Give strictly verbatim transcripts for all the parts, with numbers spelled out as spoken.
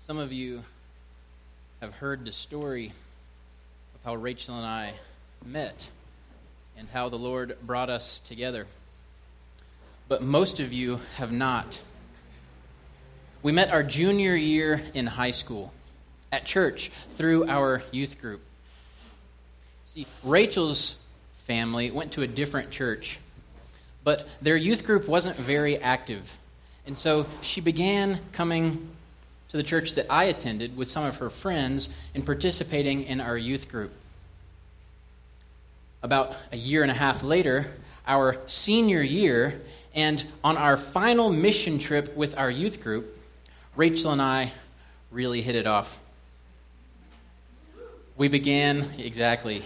Some of you have heard the story of how Rachel and I met and how the Lord brought us together. But most of you have not. We met our junior year in high school at church through our youth group. See, Rachel's family went to a different church, but their youth group wasn't very active. And so she began coming to the church that I attended with some of her friends and participating in our youth group. About a year and a half later, our senior year, and on our final mission trip with our youth group, Rachel and I really hit it off. We began, exactly,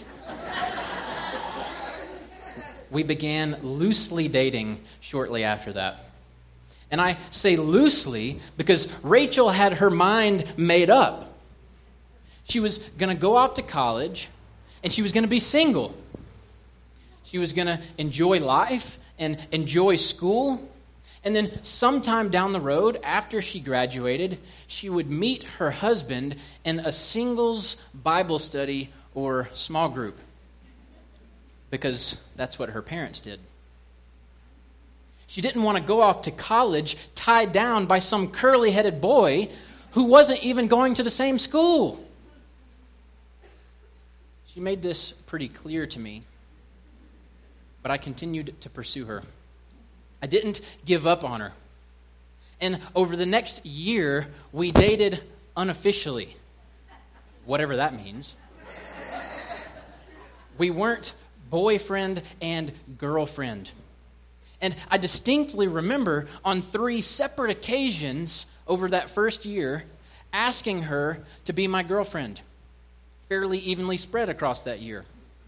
we began loosely dating shortly after that. And I say loosely because Rachel had her mind made up. She was going to go off to college, and she was going to be single. She was going to enjoy life and enjoy school. And then sometime down the road, after she graduated, she would meet her husband in a singles Bible study or small group, because that's what her parents did. She didn't want to go off to college tied down by some curly-headed boy who wasn't even going to the same school. She made this pretty clear to me, but I continued to pursue her. I didn't give up on her. And over the next year, we dated unofficially, whatever that means. We weren't boyfriend and girlfriend. And I distinctly remember on three separate occasions over that first year asking her to be my girlfriend, fairly evenly spread across that year.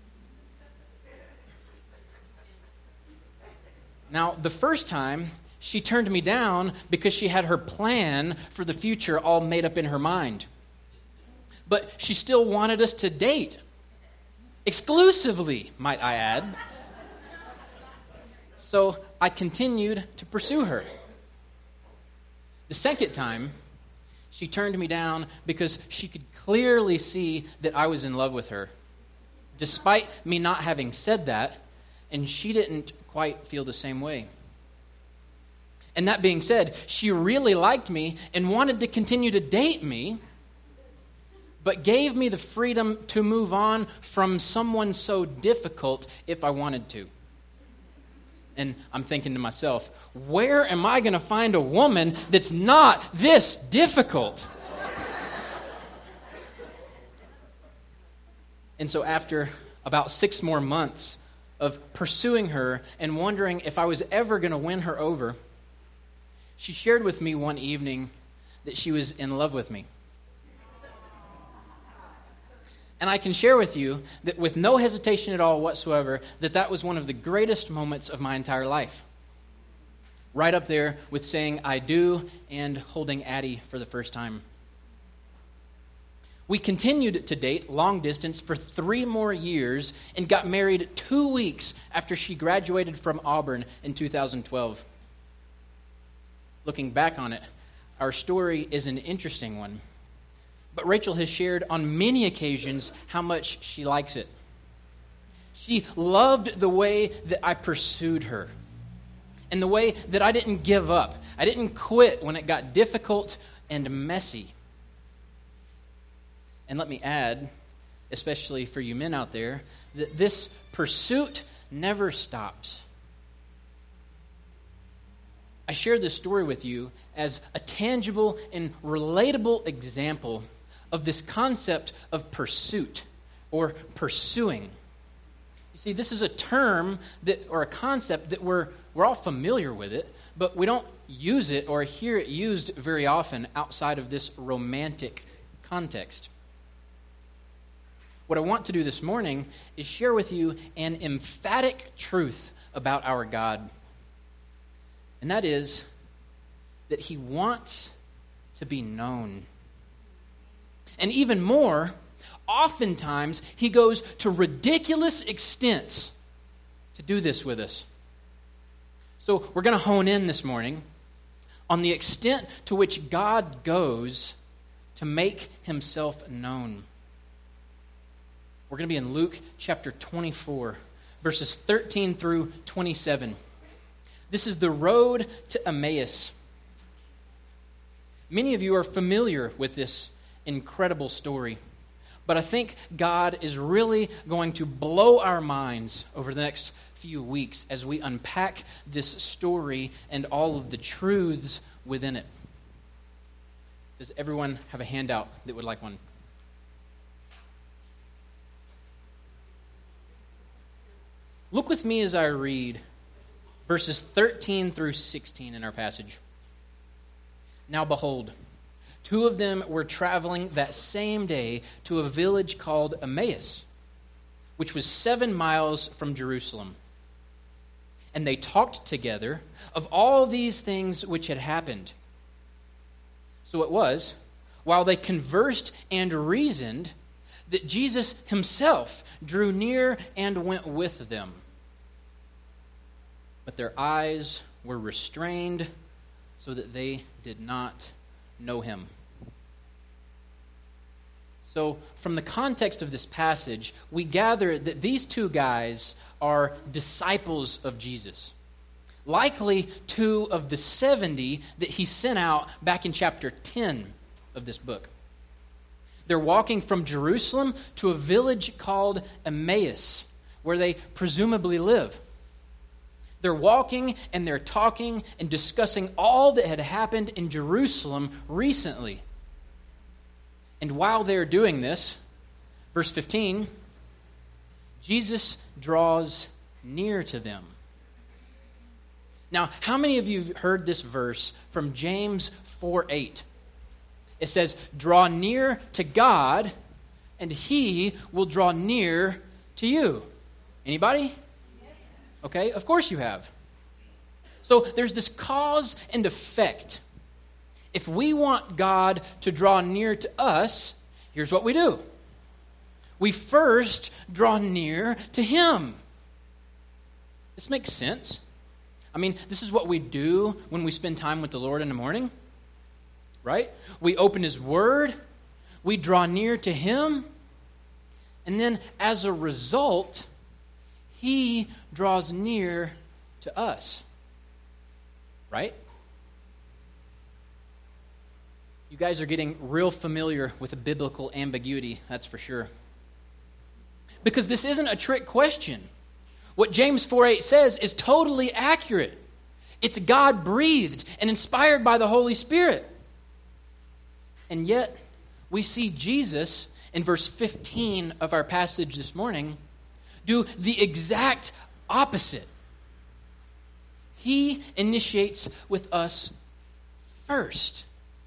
Now, the first time, she turned me down because she had her plan for the future all made up in her mind. But she still wanted us to date. Exclusively, might I add. So I continued to pursue her. The second time, she turned me down because she could clearly see that I was in love with her, despite me not having said that, and she didn't quite feel the same way. And that being said, she really liked me and wanted to continue to date me, but gave me the freedom to move on from someone so difficult if I wanted to. And I'm thinking to myself, where am I going to find a woman that's not this difficult? And so after about six more months of pursuing her and wondering if I was ever going to win her over, she shared with me one evening that she was in love with me. And I can share with you that with no hesitation at all whatsoever, that that was one of the greatest moments of my entire life. Right up there with saying I do and holding Addie for the first time. We continued to date long distance for three more years and got married two weeks after she graduated from Auburn in two thousand twelve. Looking back on it, our story is an interesting one. But Rachel has shared on many occasions how much she likes it. She loved the way that I pursued her and the way that I didn't give up. I didn't quit when it got difficult and messy. And let me add, especially for you men out there, that this pursuit never stops. I share this story with you as a tangible and relatable example of this concept of pursuit or pursuing. You see, this is a term that, or a concept that we're we're all familiar with it, but we don't use it or hear it used very often outside of this romantic context. What I want to do this morning is share with you an emphatic truth about our God, and that is that He wants to be known. And even more, oftentimes, He goes to ridiculous extents to do this with us. So we're going to hone in this morning on the extent to which God goes to make himself known. We're going to be in Luke chapter twenty-four, verses thirteen through twenty-seven. This is the road to Emmaus. Many of you are familiar with this incredible story, but I think God is really going to blow our minds over the next few weeks as we unpack this story and all of the truths within it. Does everyone have a handout that would like one? Look with me as I read verses thirteen through sixteen in our passage. Now behold, two of them were traveling that same day to a village called Emmaus, which was seven miles from Jerusalem. And they talked together of all these things which had happened. So it was, while they conversed and reasoned, that Jesus himself drew near and went with them. But their eyes were restrained so that they did not know him. So, from the context of this passage, we gather that these two guys are disciples of Jesus. Likely two of the seventy that he sent out back in chapter ten of this book. They're walking from Jerusalem to a village called Emmaus, where they presumably live. They're walking and they're talking and discussing all that had happened in Jerusalem recently. And while they're doing this, verse fifteen, Jesus draws near to them. Now, how many of you have heard this verse from James four eight? It says, "Draw near to God, and he will draw near to you." Anybody? Okay, of course you have. So there's this cause and effect. If we want God to draw near to us, here's what we do. We first draw near to him. This makes sense. I mean, this is what we do when we spend time with the Lord in the morning, right? We open his word, we draw near to him, and then as a result, he draws near to us, right? You guys are getting real familiar with a biblical ambiguity, that's for sure. Because this isn't a trick question. What James four eight says is totally accurate. It's God-breathed and inspired by the Holy Spirit. And yet, we see Jesus in verse fifteen of our passage this morning do the exact opposite. He initiates with us first.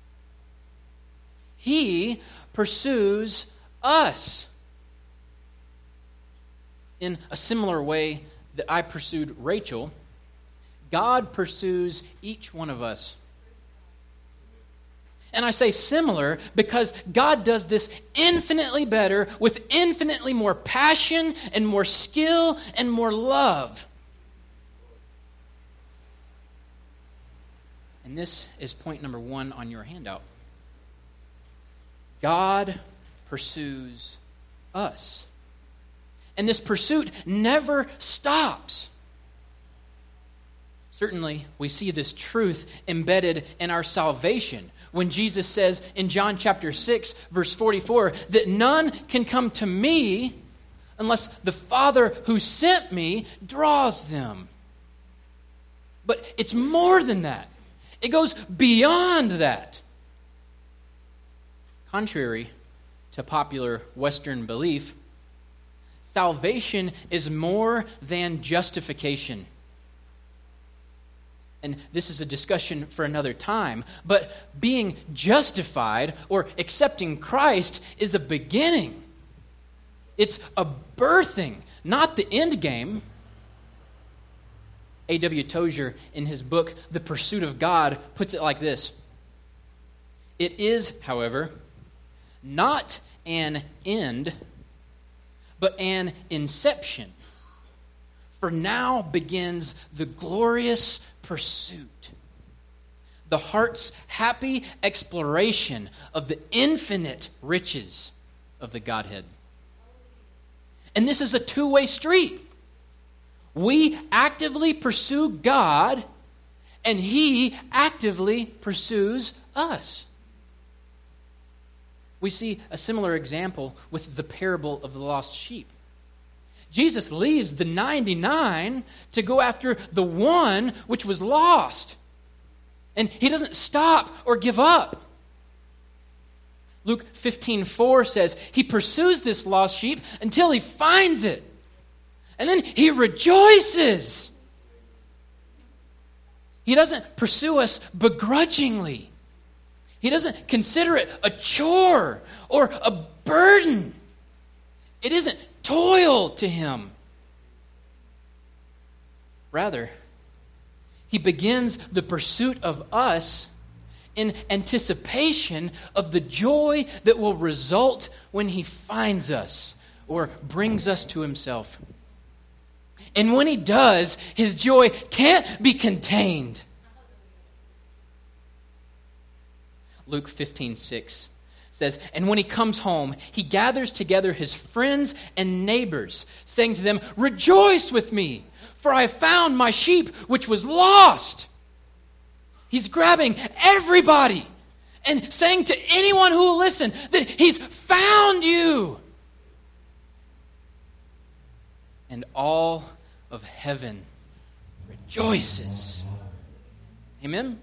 He pursues us. In a similar way that I pursued Rachel, God pursues each one of us. And I say similar because God does this infinitely better with infinitely more passion and more skill and more love. And this is point number one on your handout. God pursues us. And this pursuit never stops. Certainly, we see this truth embedded in our salvation when Jesus says in John chapter six, verse forty-four, that none can come to me unless the Father who sent me draws them. But it's more than that. It goes beyond that. Contrary to popular Western belief, salvation is more than justification. And this is a discussion for another time, but being justified or accepting Christ is a beginning. It's a birthing, not the end game. A W Tozer, in his book, The Pursuit of God, puts it like this. It is, however, not an end, but an inception. For now begins the glorious pursuit. the heart's happy exploration of the infinite riches of the Godhead. And this is a two-way street. We actively pursue God, and He actively pursues us. We see a similar example with the parable of the lost sheep. Jesus leaves the ninety-nine to go after the one which was lost. And He doesn't stop or give up. Luke fifteen four says, He pursues this lost sheep until He finds it. And then He rejoices. He doesn't pursue us begrudgingly. He doesn't consider it a chore or a burden. It isn't toil to Him. Rather, He begins the pursuit of us in anticipation of the joy that will result when He finds us or brings us to Himself. And when He does, His joy can't be contained. Luke fifteen six says, And when He comes home, He gathers together His friends and neighbors, saying to them, Rejoice with me, for I have found my sheep which was lost. He's grabbing everybody and saying to anyone who will listen that He's found you. And all of heaven rejoices. Amen?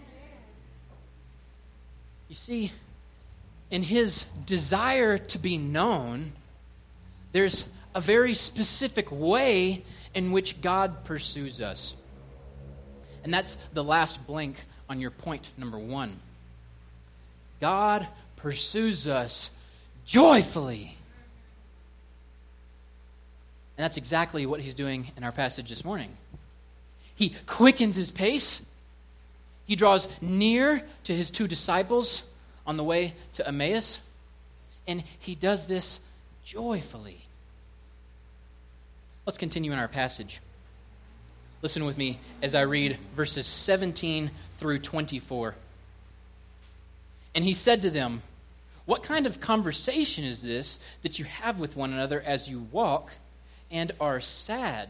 You see, in His desire to be known, there's a very specific way in which God pursues us. And that's the last blank on your point number one. God pursues us joyfully. And that's exactly what He's doing in our passage this morning. He quickens His pace. He draws near to His two disciples on the way to Emmaus. And He does this joyfully. Let's continue in our passage. Listen with me as I read verses seventeen through twenty-four. And He said to them, What kind of conversation is this that you have with one another as you walk and are sad?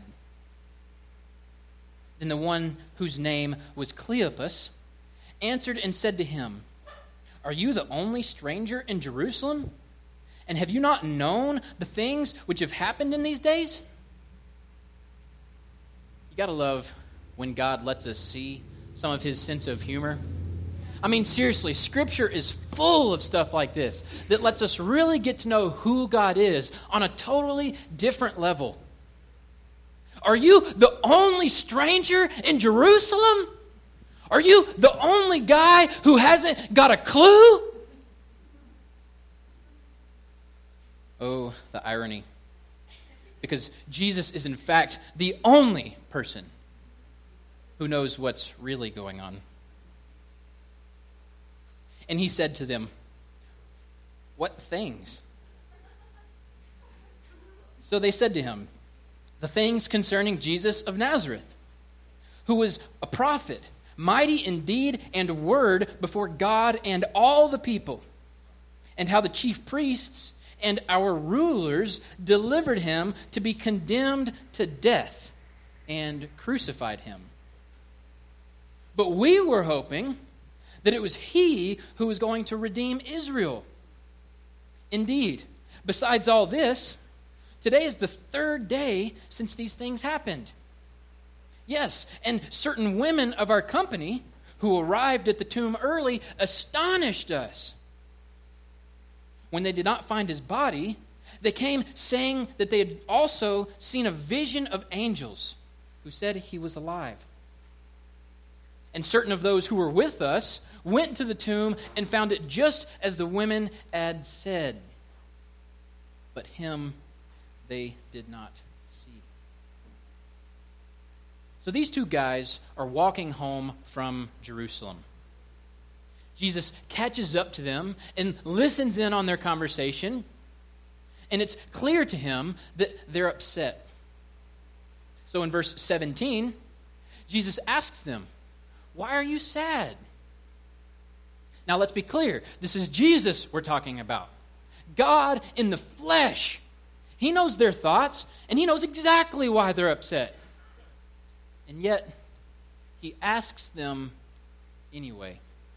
Then the one whose name was Cleopas answered and said to Him, Are you the only stranger in Jerusalem? And have you not known the things which have happened in these days? You got to love when God lets us see some of His sense of humor. I mean, seriously, Scripture is full of stuff like this that lets us really get to know who God is on a totally different level. Are you the only stranger in Jerusalem? Are you the only guy who hasn't got a clue? Oh, the irony. Because Jesus is in fact the only person who knows what's really going on. And He said to them, What things? So they said to Him, The things concerning Jesus of Nazareth, who was a prophet, mighty in deed and word before God and all the people, and how the chief priests and our rulers delivered Him to be condemned to death and crucified Him. But we were hoping that it was He who was going to redeem Israel. Indeed, besides all this, today is the third day since these things happened. Yes, and certain women of our company who arrived at the tomb early astonished us. When they did not find His body, they came saying that they had also seen a vision of angels who said He was alive. And certain of those who were with us went to the tomb and found it just as the women had said. But Him they did not see. So these two guys are walking home from Jerusalem. Jesus catches up to them and listens in on their conversation, and it's clear to Him that they're upset. So in verse seventeen, Jesus asks them, Why are you sad? Now let's be clear. This is Jesus we're talking about. God in the flesh. He knows their thoughts, and he knows exactly why they're upset. And yet, he asks them anyway.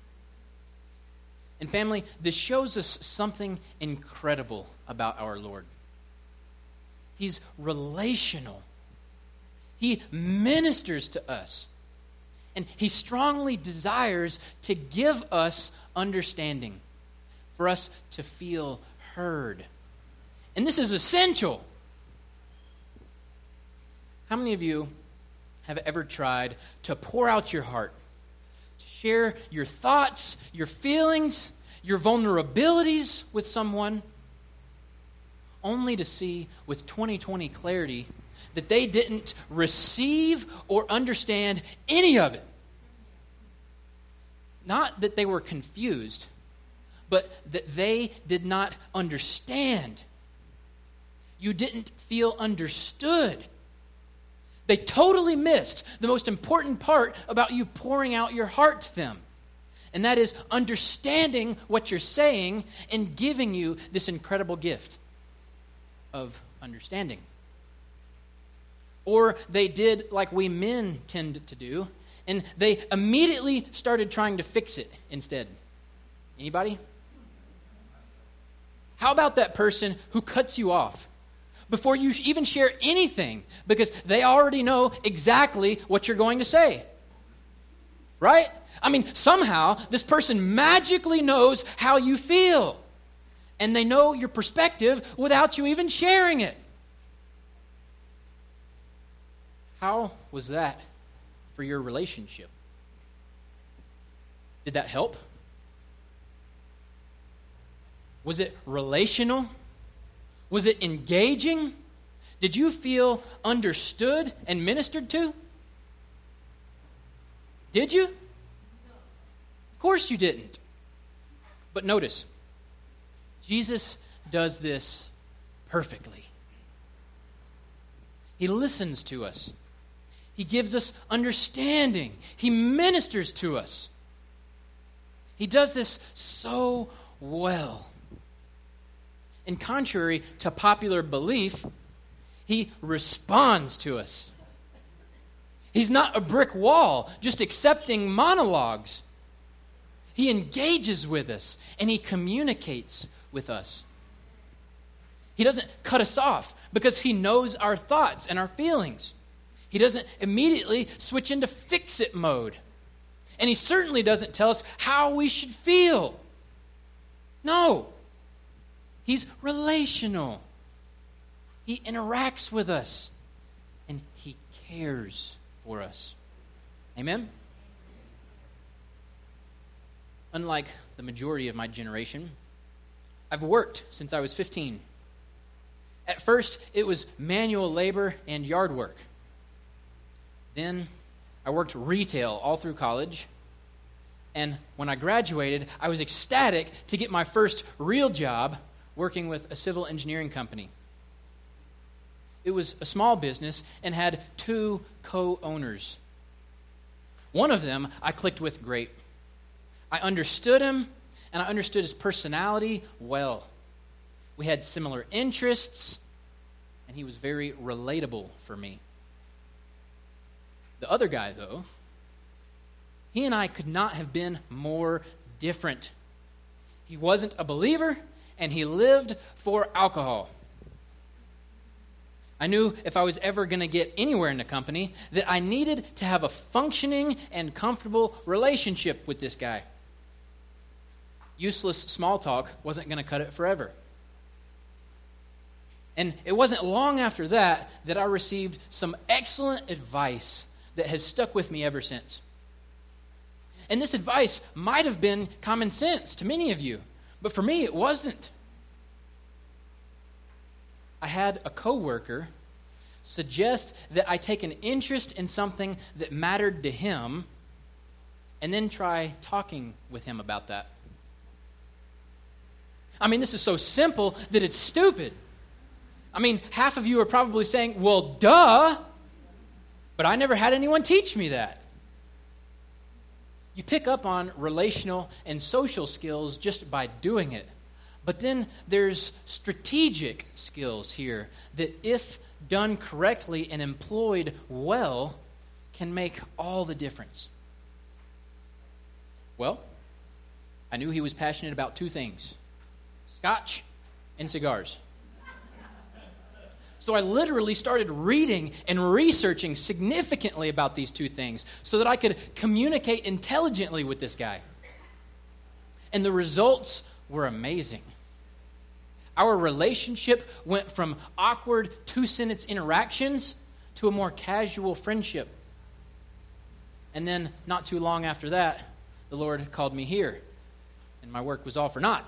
And family, this shows us something incredible about our Lord. He's relational. He ministers to us. And he strongly desires to give us understanding, for us to feel heard. And this is essential. How many of you have ever tried to pour out your heart, to share your thoughts, your feelings, your vulnerabilities with someone, only to see with twenty twenty clarity that they didn't receive or understand any of it? Not that they were confused, but that they did not understand. You didn't feel understood. They totally missed the most important part about you pouring out your heart to them. And that is understanding what you're saying and giving you this incredible gift of understanding. Or they did like we men tend to do, and they immediately started trying to fix it instead. Anybody? How about that person who cuts you off before you even share anything because they already know exactly what you're going to say? Right? I mean, somehow this person magically knows how you feel, and they know your perspective without you even sharing it. How was that for your relationship? Did that help? Was it relational? Was it engaging? Did you feel understood and ministered to? Did you? Of course you didn't. But notice, Jesus does this perfectly. He listens to us. He gives us understanding. He ministers to us. He does this so well. And contrary to popular belief, he responds to us. He's not a brick wall, just accepting monologues. He engages with us, and he communicates with us. He doesn't cut us off because he knows our thoughts and our feelings. He doesn't immediately switch into fix-it mode. And he certainly doesn't tell us how we should feel. No. He's relational. He interacts with us. And he cares for us. Amen? Unlike the majority of my generation, I've worked since I was fifteen. At first, it was manual labor and yard work. Then I worked retail all through college. And when I graduated, I was ecstatic to get my first real job working with a civil engineering company. It was a small business and had two co-owners. One of them I clicked with great. I understood him, and I understood his personality well. We had similar interests, and he was very relatable for me. The other guy, though, he and I could not have been more different. He wasn't a believer, and he lived for alcohol. I knew if I was ever going to get anywhere in the company that I needed to have a functioning and comfortable relationship with this guy. Useless small talk wasn't going to cut it forever. And it wasn't long after that that I received some excellent advice that has stuck with me ever since. And this advice might have been common sense to many of you, but for me it wasn't. I had a coworker suggest that I take an interest in something that mattered to him and then try talking with him about that. I mean, this is so simple that it's stupid. I mean, half of you are probably saying, well, duh, but I never had anyone teach me that. You pick up on relational and social skills just by doing it. But then there's strategic skills here that, if done correctly and employed well, can make all the difference. Well, I knew he was passionate about two things: scotch and cigars. So I literally started reading and researching significantly about these two things so that I could communicate intelligently with this guy. And the results were amazing. Our relationship went from awkward two-sentence interactions to a more casual friendship. And then, not too long after that, the Lord called me here, and my work was all for naught.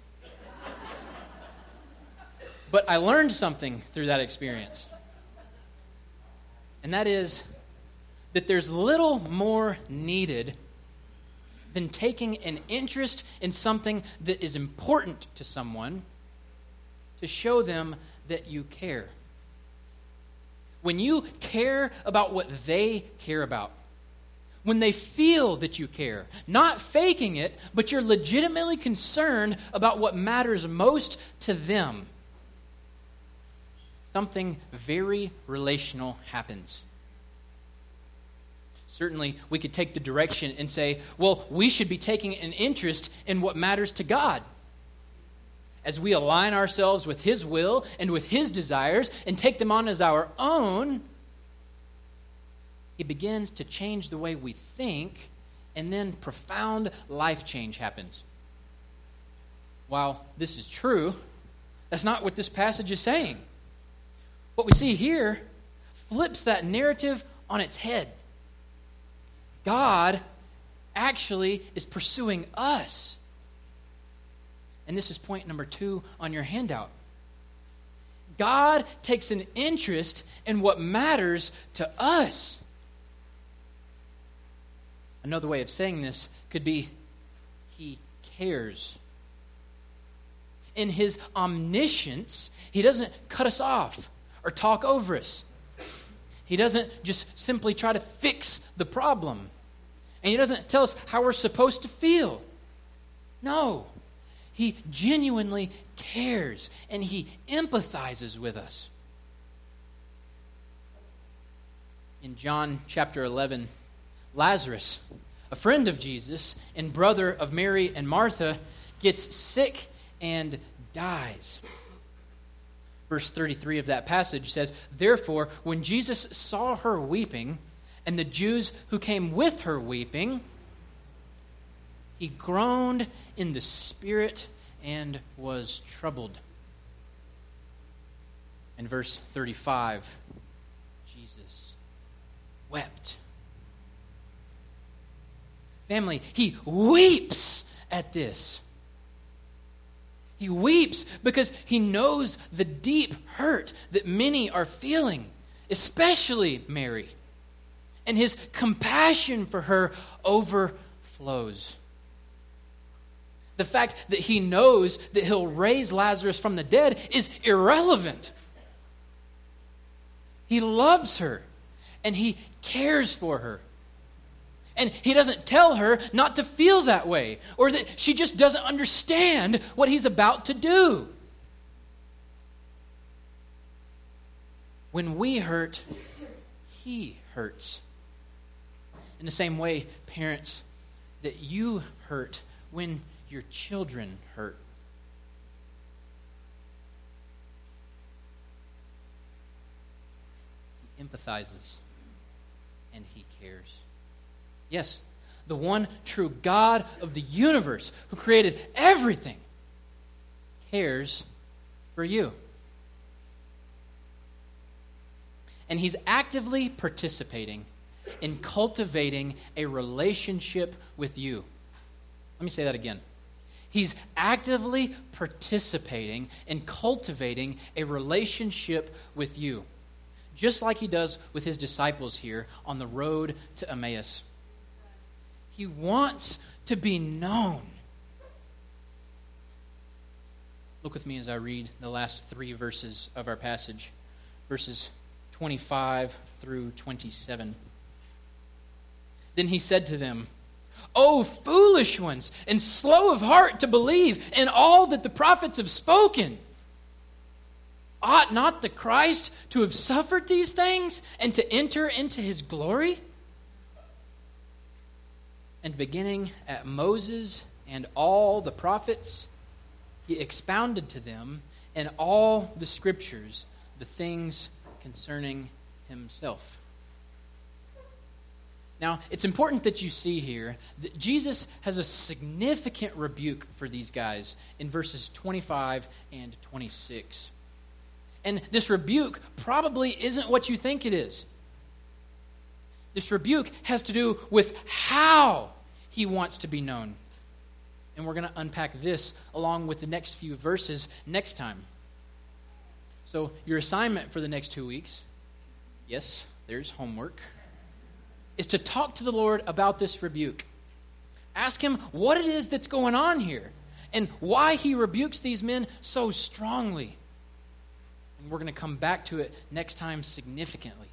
But I learned something through that experience. And that is that there's little more needed than taking an interest in something that is important to someone to show them that you care. When you care about what they care about, when they feel that you care, not faking it, but you're legitimately concerned about what matters most to them, something very relational happens. Certainly, we could take the direction and say, well, we should be taking an interest in what matters to God. As we align ourselves with His will and with His desires and take them on as our own, He begins to change the way we think, and then profound life change happens. While this is true, that's not what this passage is saying. What we see here flips that narrative on its head. God actually is pursuing us. And this is point number two on your handout. God takes an interest in what matters to us. Another way of saying this could be, He cares. In His omniscience, He doesn't cut us off or talk over us. He doesn't just simply try to fix the problem. And He doesn't tell us how we're supposed to feel. No. He genuinely cares, and He empathizes with us. In John chapter eleven, Lazarus, a friend of Jesus and brother of Mary and Martha, gets sick and dies. Verse thirty-three of that passage says, "Therefore, when Jesus saw her weeping, and the Jews who came with her weeping, He groaned in the spirit and was troubled." In verse thirty-five, Jesus wept. Family, He weeps at this. He weeps because He knows the deep hurt that many are feeling, especially Mary. And His compassion for her overflows. The fact that He knows that He'll raise Lazarus from the dead is irrelevant. He loves her, and He cares for her. And He doesn't tell her not to feel that way, or that she just doesn't understand what He's about to do. When we hurt, He hurts. In the same way, parents, that you hurt when your children hurt. He empathizes and He cares. Yes, the one true God of the universe who created everything cares for you. And He's actively participating in cultivating a relationship with you. Let me say that again. He's actively participating in cultivating a relationship with you, just like He does with His disciples here on the road to Emmaus. He wants to be known. Look with me as I read the last three verses of our passage, verses twenty-five through twenty-seven. Then He said to them, "O foolish ones, and slow of heart to believe in all that the prophets have spoken. Ought not the Christ to have suffered these things and to enter into his glory?" And beginning at Moses and all the prophets, he expounded to them in all the scriptures the things concerning himself. Now, it's important that you see here that Jesus has a significant rebuke for these guys in verses twenty-five and twenty-six. And this rebuke probably isn't what you think it is. This rebuke has to do with how he wants to be known. And we're going to unpack this along with the next few verses next time. So your assignment for the next two weeks, yes, there's homework, is to talk to the Lord about this rebuke. Ask him what it is that's going on here and why he rebukes these men so strongly. And we're going to come back to it next time significantly.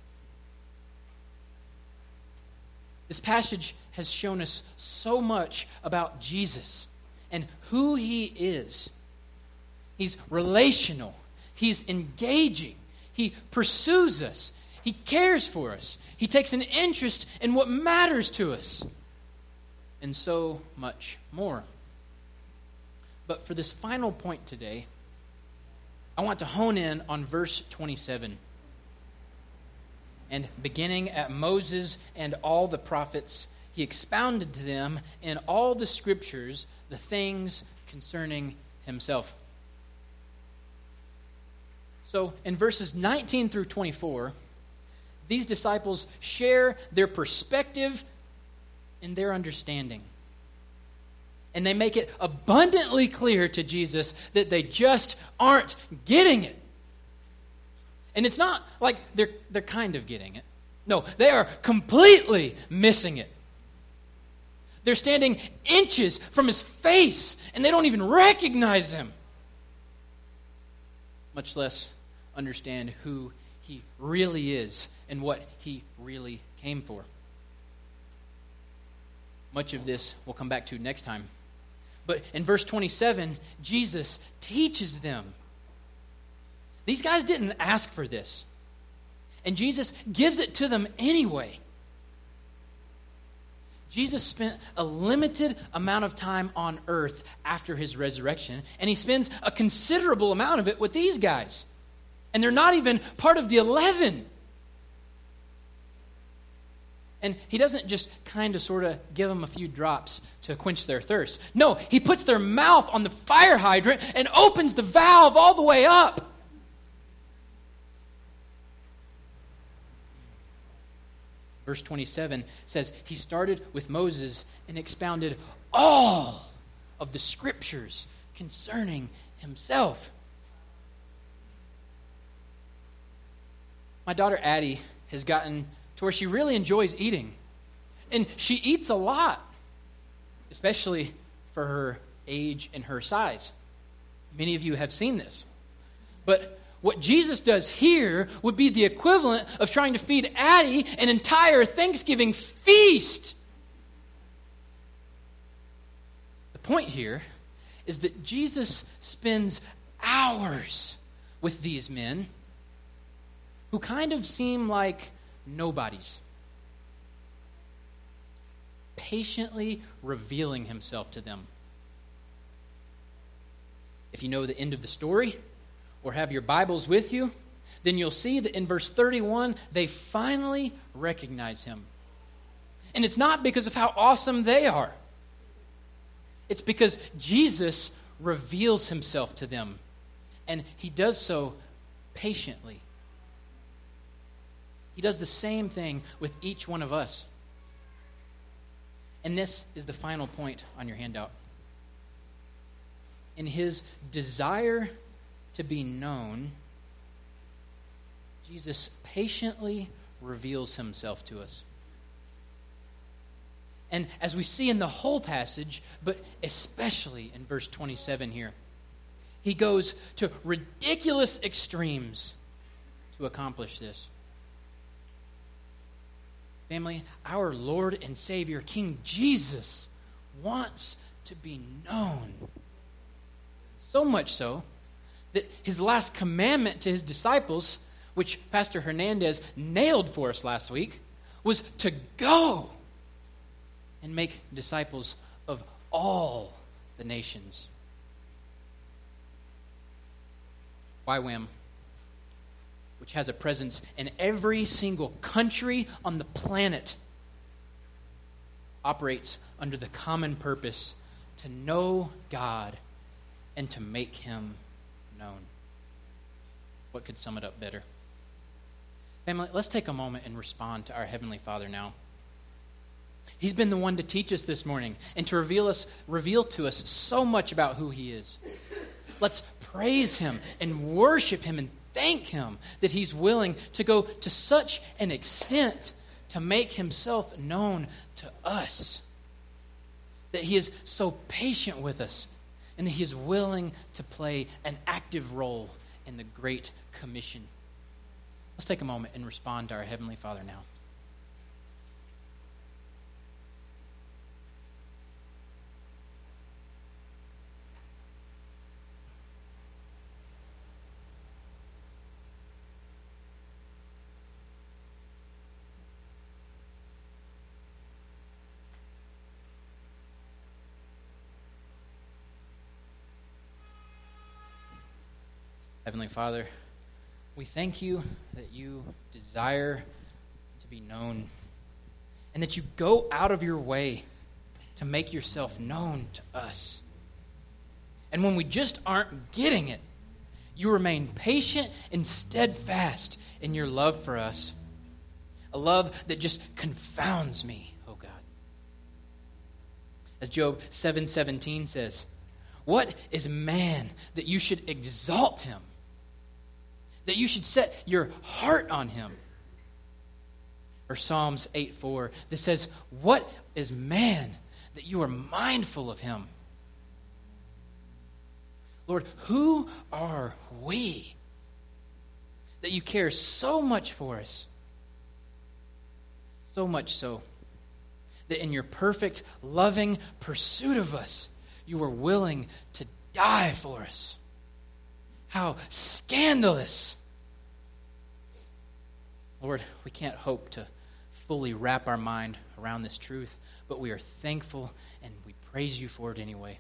This passage has shown us so much about Jesus and who he is. He's relational. He's engaging. He pursues us. He cares for us. He takes an interest in what matters to us. And so much more. But for this final point today, I want to hone in on verse twenty-seven. And beginning at Moses and all the prophets, he expounded to them in all the scriptures the things concerning himself. So in verses nineteen through twenty-four, these disciples share their perspective and their understanding. And they make it abundantly clear to Jesus that they just aren't getting it. And it's not like they're, they're kind of getting it. No, they are completely missing it. They're standing inches from his face, and they don't even recognize him, much less understand who he really is and what he really came for. Much of this we'll come back to next time. But in verse twenty-seven, Jesus teaches them. These guys didn't ask for this. And Jesus gives it to them anyway. Jesus spent a limited amount of time on earth after his resurrection, and he spends a considerable amount of it with these guys. And they're not even part of the eleven. And he doesn't just kind of sort of give them a few drops to quench their thirst. No, he puts their mouth on the fire hydrant and opens the valve all the way up. Verse twenty-seven says, he started with Moses and expounded all of the scriptures concerning himself. My daughter Addie has gotten to where she really enjoys eating. And she eats a lot, especially for her age and her size. Many of you have seen this. But what Jesus does here would be the equivalent of trying to feed Addie an entire Thanksgiving feast. The point here is that Jesus spends hours with these men who kind of seem like nobodies, patiently revealing himself to them. If you know the end of the story, or have your Bibles with you, then you'll see that in verse thirty-one, they finally recognize him. And it's not because of how awesome they are. It's because Jesus reveals himself to them, and he does so patiently. He does the same thing with each one of us. And this is the final point on your handout. In his desire to be known, Jesus patiently reveals himself to us. And as we see in the whole passage, but especially in verse twenty-seven here, he goes to ridiculous extremes to accomplish this. Family, our Lord and Savior, King Jesus, wants to be known. So much so that his last commandment to his disciples, which Pastor Hernandez nailed for us last week, was to go and make disciples of all the nations. Y WAM, which has a presence in every single country on the planet, operates under the common purpose to know God and to make him known. What could sum it up better? Family, let's take a moment and respond to our Heavenly Father now. He's been the one to teach us this morning and to reveal us, reveal to us so much about who he is. Let's praise him and worship him and thank him that he's willing to go to such an extent to make himself known to us. That he is so patient with us and that he is willing to play an active role in the Great Commission. Let's take a moment and respond to our Heavenly Father now. Heavenly Father, we thank you that you desire to be known and that you go out of your way to make yourself known to us. And when we just aren't getting it, you remain patient and steadfast in your love for us, a love that just confounds me, oh God. As Job seven seventeen says, "What is man that you should exalt him? That you should set your heart on him?" Or Psalms eight four that says, "What is man that you are mindful of him?" Lord, who are we that you care so much for us? So much so that in your perfect, loving pursuit of us, you were willing to die for us. How scandalous. Lord, we can't hope to fully wrap our mind around this truth, but we are thankful and we praise you for it anyway.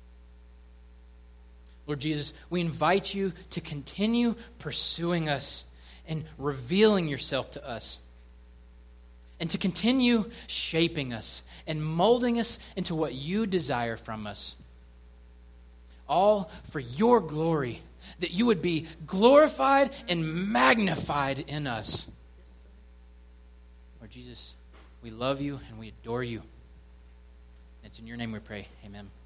Lord Jesus, we invite you to continue pursuing us and revealing yourself to us, and to continue shaping us and molding us into what you desire from us. All for your glory, that you would be glorified and magnified in us. Lord Jesus, we love you and we adore you. It's in your name we pray. Amen.